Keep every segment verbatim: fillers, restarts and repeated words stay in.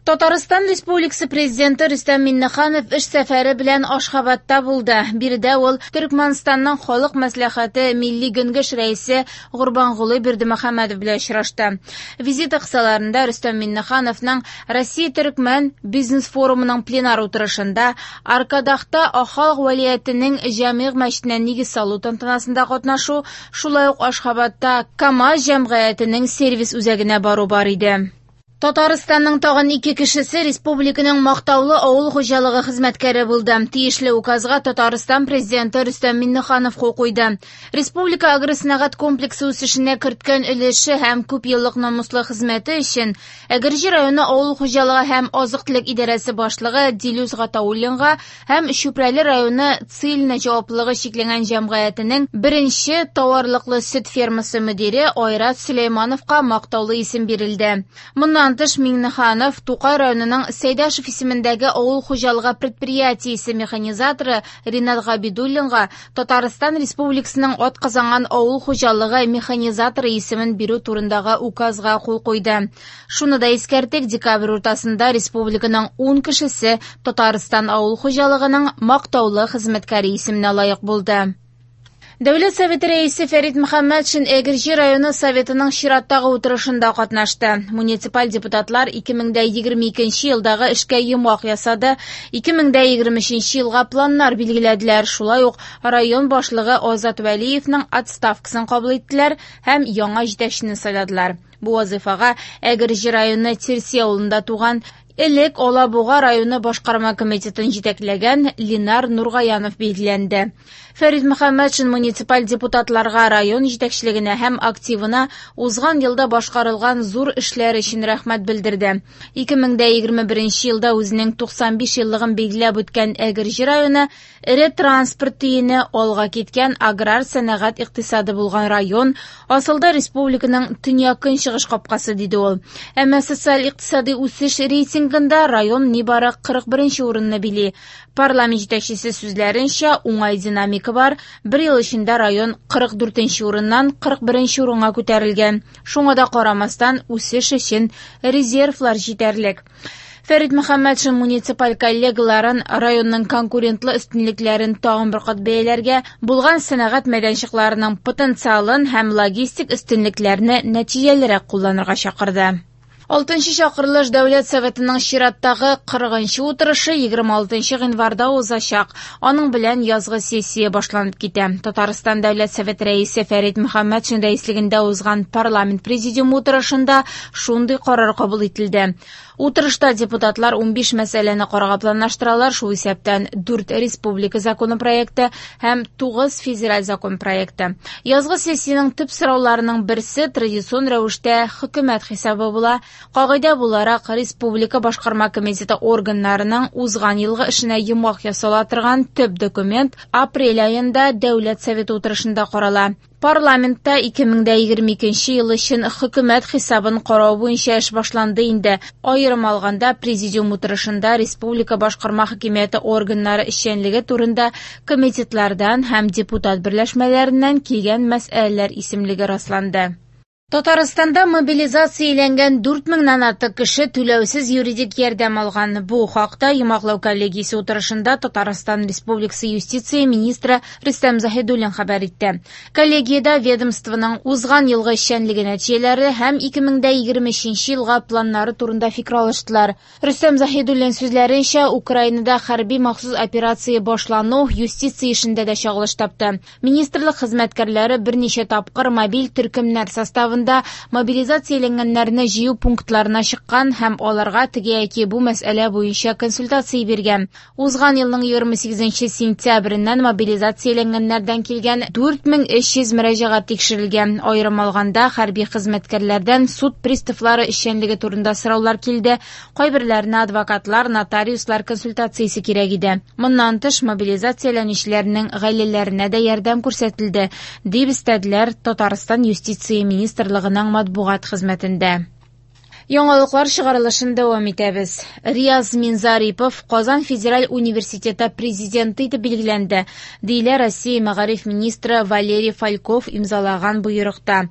Татарстан Республикасы президенты Рөстәм Миннеханов эш сәфәре белән Ашхабадта булды. Биредә ул Төркмәнстанның халык мәслихаты милли кеңеш рәисе Гурбангулы Бердимөхәммәдов белән очрашты. Визит кысаларында Рөстәм Миннехановның Россия-Төркмән бизнес-форумының пленар утырышында Аркадахта Ахал вәлиятенең Җәмигъ мәчетенә нигез салу тантанасында катнашу, шулай ук Ашхабадта КамАЗ җәмгыятенең сервис үзәгенә бару бар иде. Татарстанның тагын ике кешесе республиканың мактаулы авыл хуҗалыгы хезмәткәре булды. Тиешле указга Татарстан президенты Рөстәм Миннеханов кул куйды. Республика агросәнәгать комплексы үсешенә керткән өлеше һәм күп еллык намуслы хезмәте өчен Әгерҗе районы авыл хуҗалыгы һәм азык-төлек идарәсе башлыгы Дилүз Гатауллинга һәм Чүпрәле районы Цильна җаваплылыгы чикләнгән җәмгыятенең беренче товарлыклы сөт фермасы мөдире Айрат Сөләймановка мактаулы исем бирелде. Моннан тыш Миннеханов Тукай районының Сәйдәшев исемендәге авыл хуҗалыгы предприятиесе механизаторы Ринат Габидуллинга Татарстан Республикасының атказанган авыл хуҗалыгы механизаторы исемен бирү турындагы указга кул куйды. Шуны да искәртик, декабрь уртасында республиканың ун кешесе Татарстан авыл хуҗалыгының мактаулы хезмәткәре исеменә лаек булды. Дәүләт Советы рәисе Фәрит Мөхәммәтшин Әгерҗе районы советының чираттагы утырышында катнашты. Муниципаль депутатлар ике мең егерме икенче елдагы эшкә йомгак ясады, ике мең егерме өченче елга планнар билгеләделәр. Шулай ук район башлыгы Азат Вәлиевнең отставкасын кабул иттеләр һәм яңа җитәкчене сайладылар. Бу вазифага Әгерҗе районы Терси авылында туган элек Алабуга районы башкарма комитетын җитәкләгән Ленар Нургаянов билгеләнде. Фәрит Мөхәммәтшин муниципаль депутатларга, район җитәкчелегенә һәм активына узган елда башкарылган зур эшләр өчен рәхмәт белдерде. ике мең егерме беренче елда үзенең туксан биш еллыгын билгеләп үткән Әгерҗе районы эре транспорт тиене алга киткән аграр сәнәгать икътисады булган район, асылда республиканың төньяк-көнчыгыш капкасы диде ул. Әмма социаль-икътисади үсеш рейтингында район нибары кырык беренче урынны били. Парламент җитәкчесе сүзләренчә, уңай динамика бар. Бер ел эчендә район кырык дүртенче урыннан кырык беренче урынга күтәрелгән. Шуңа да карамастан үсеш өчен резервлар җитәрлек. Фәрит Мөхәммәтшин муниципаль коллегаларын районның конкурентлы өстенлекләрен тагын бер кат бәяләргә, булган сәнәгать мәйданчыкларының потенциалын һәм логистик өстенлекләрне нәтиҗәлерәк кулланырга чакырды. алтынчы чакырылыш Дәүләт Советының чираттагы кырыгынчы утырышы егерме алтынчы гыйнварда узачак. Аның белән язгы сессия башланып китә. Татарстан Дәүләт Советы рәисе Фәрит Мөхәммәтшин рәислегендә узган парламент президиум утырышында шундый карар кабул ителде. Утырышта депутатлар ун биш мәсьәләне карарга планлаштыралар, шул исәптән дүрт республика законы проекты һәм тугыз федераль закон проекты. Язгы сессиянең төп сорауларының берсе традицион рәвештә хөкүмәт хисабы була. Кагыйдә буларак республика башкарма комитеты органнарының узган елгы эшенә йомгак ясала торган төп документ апрель аенда Дәүләт Советы утырышында карала. Парламентта ике мең егерме икенче ел өчен хөкүмәт хисабын карау буенча эш башланды инде. Аерым алганда президиум утырышында республика башкарма хакимияте органнары эшчәнлеге турында комитетлардан һәм депутат берләшмәләреннән килгән мәсьәләләр исемлеге расланды. Татарстанда мобилизацияләнгән дүрт меңнән артык кеше түләүсез юридик ярдәм алган. Бу хакта Йомаклау коллегиясе утырышында Татарстан Республикасы юстиция министры Рөстәм Заһидуллин хәбәр итте. Коллегиядә ведомствоның узган елгы эшчәнлеге нәтиҗәләре һәм ике мең егерме өченче елга планнары турында фикер алыштылар. Рөстәм Заһидуллин сүзләренчә, Украинада хәрби махсус операция башлану юстиция эшендә дә чагылыш тапты. Министрлык хезмәткәрләре берничә тапкыр мобиль төркемнәр составы мобилизацияләнгәннәрне җыю пунктларына чыккан һәм аларга теге яки бу мәсьәлә буенча консультация биргән. Узган елның егерме сигезенче сентябреннән мобилизацияләнгәннәрдән килгән дүрт мең өч йөз мөрәҗәгать тикшерелгән. Аерым алганда хәрби хезмәткәрләрдән суд приставлары эшчәнлеге турында сораулар килде. Кайберләренә адвокатлар, нотариуслар консультациясе кирәк иде. Моннан тыш мобилизацияләнүчеләрнең гаиләләренә дә ярдәм күрсәтелде, дип истәделәр Татарстан юстиция министры Лыгының матбугат хезмәтендә. Яңалыклар чыгарылышын дәвам итәбез. Рияз Минзарипов Казан федераль университеты президенты итеп билгеләнде, диелә Россия мәгариф министры Валерий Фальков имзалаган буйрыкта.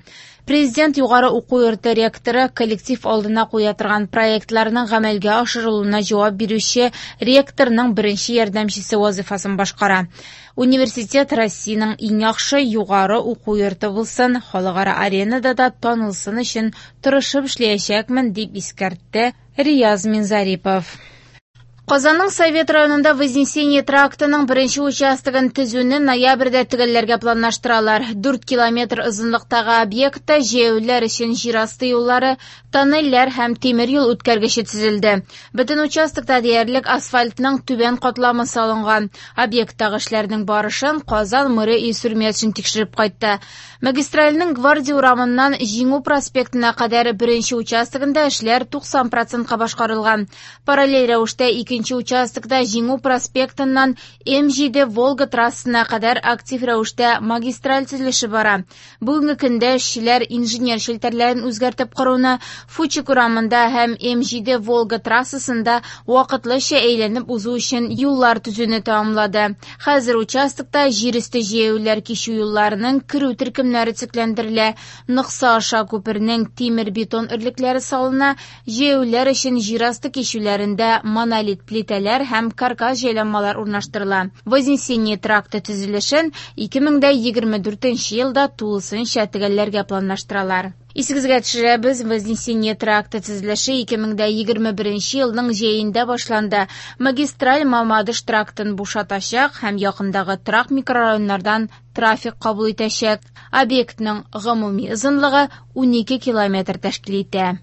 Президент югары уку йорты ректоры коллектив алдына куя торган проектларның гамәлгә ашырылуына җавап бирүче ректорның беренче ярдәмчесе вазифасын башкара. Университет Россиянең иң яхшы югары уку йорты булсын, халыкара аренада да танылсын өчен тырышып эшләячәкмен, дип искәртте Рияз Минзарипов. Казанның Совет районында Вознесение трактының беренче участогын төзүне ноябрьдә төгәлләргә планлаштыралар. дүрт километр озынлыктагы объектта җәяүләр өчен җирасты юллары, тоннельләр һәм тимер юл үткәргече төзелде. Бөтен участокта диярлек асфальтның түбән катламы салынган. Объекттагы эшләрнең барышын Казан мэры Исүрмәтшин тикшереп кайтты. Магистральның Гвардия урамыннан Җиңү проспектына кадәр беренче участогында эшләр туксан процентка башкарылган. Параллель рәвештә икенче участокта Җиңү проспектыннан М җиде Волга трассасына кадәр актив рәвештә магистраль төзелеше бара. Бүгенге көндә эшчеләр инженер челтәрләрен үзгәртеп коруны, Фучик урамында һәм М җиде Волга трассасында вакытлыча әйләнеп узу өчен юллар төзүне тәмамлады. Хәзер участокта җир өсте җәяүләр кичү юлларының керү төркемнәре цикләндерелә. Ныгса аша күпернең тимер-бетон өрлекләре салына, җәяүләр өчен җирасты кичүләрендә монолит плитәләр һәм каркас җайланмалар урнаштырыла. Вознесение тракты төзелешен ике мең егерме дүртенче елда тулысынча төгәлләргә планлаштыралар. Исегезгә төшерәбез, Вознесение тракты төзелеше ике мең егерме беренче елның җәендә башланды. Магистраль Мамадыш трактын бушатачак һәм якындагы торак микрорайоннардан трафик кабул итәчәк. Объектның гомуми озынлыгы унике километр тәшкил итә.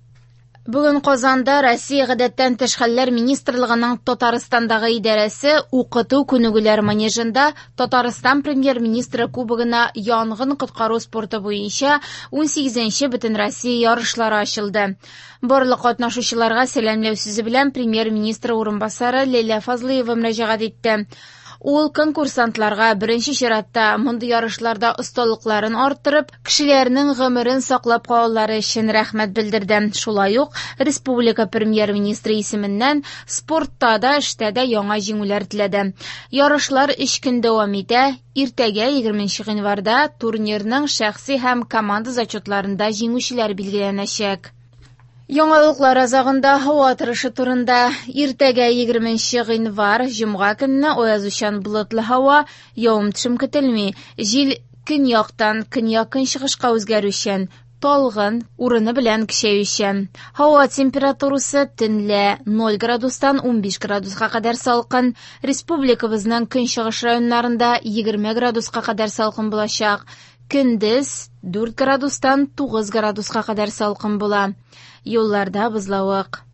Бүген Казанда Россия гадәттән тыш хәлләр министрлыгының Татарстандагы идарәсе укыту күнегүләр манежында Татарстан премьер-министры кубогына янгын коткару спорты буенча ун сигезенче бөтен Россия ярышлары ачылды. Барлык катнашучыларга сәламләү сүзе белән премьер-министр урынбасары Ләйлә Фазлыева мөрәҗәгать итте. Ул конкурсантларга беренче чиратта мондый ярышларда осталыкларын арттырып, кешеләрнең гомерен саклап калулары өчен рәхмәт белдерде. Шулай ук республика премьер-министры исеменнән спортта да, эштә дә яңа җиңүләр теләде. Ярышлар өч көн дәвам итә. Иртәгә егерменче гыйнварда турнирның шәхси һәм команда зачетларында җиңүчеләр билгеләнәчәк. Яңалыклар азагында һава торышы турында. Иртәгә егерменче гыйнвар җомга көнне аязучан болытлы һава, явым-төшем көтелми. Җил көньяктан көньяк-көнчыгышка үзгәрүчән, талгын урыны белән көчәючән. Һава температурасы төнлә ноль градустан ун биш градуска кадәр салкын. Республикабызның көнчыгыш районнарында егерме градуска кадәр салкын булачак. Көндез дүрт градустан тугыз градуска кадәр салкын була. Юлларда бозлавык.